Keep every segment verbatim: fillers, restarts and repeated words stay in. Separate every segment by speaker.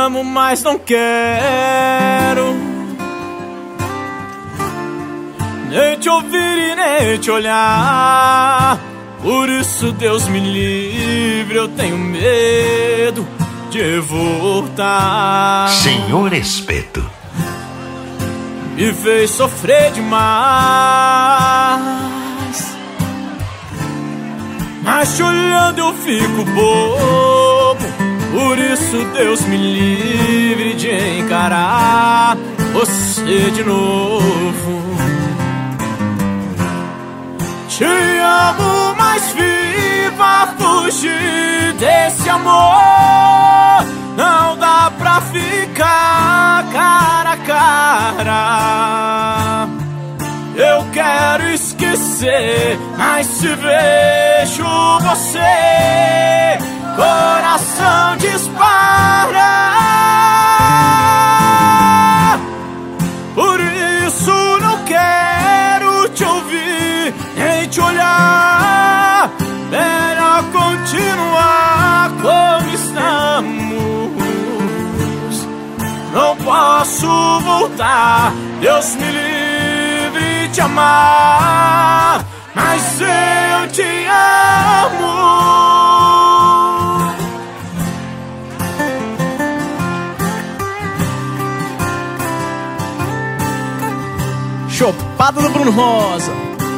Speaker 1: amo, mas não quero nem te ouvir e nem te olhar. Por isso, Deus me livre, eu tenho medo de voltar.
Speaker 2: Senhor Espeto
Speaker 1: me fez sofrer demais, mas te olhando eu fico bobo. Por isso, Deus me livre de encarar você de novo. Te amo, mas viva fugir desse amor. Não dá pra ficar cara a cara. Eu quero esquecer, mas se vejo você, coração dispara. Por isso não quero te ouvir nem te olhar. Melhor continuar como estamos. Não posso voltar, Deus me livre de amar, mas eu te amo.
Speaker 3: Chopada do Bruno Rosa.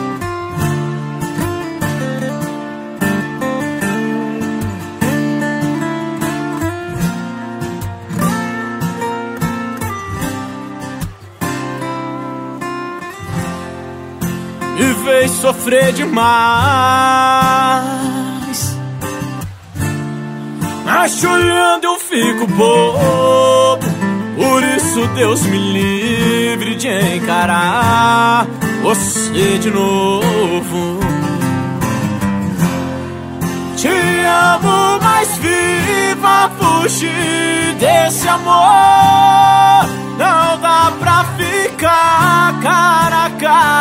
Speaker 1: Me fez sofrer demais, mas te olhando eu fico bobo. Por isso, Deus me livre de encarar você de novo. Te amo, mas viva fugir desse amor. Não dá pra ficar cara a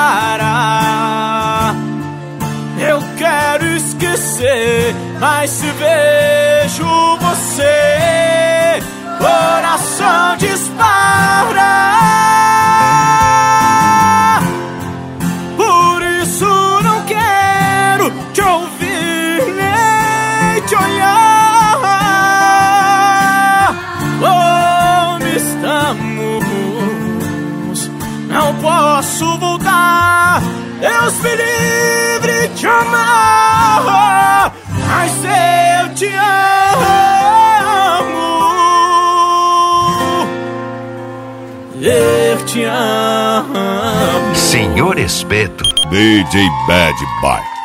Speaker 1: cara. Eu quero esquecer, mas se vejo você, coração dispara. Por isso não quero te ouvir nem te olhar. Como estamos, não posso voltar. Deus me livre de amar, mas eu te amo. Eu te amo.
Speaker 2: Senhor Espeto
Speaker 4: D J Bad Boy.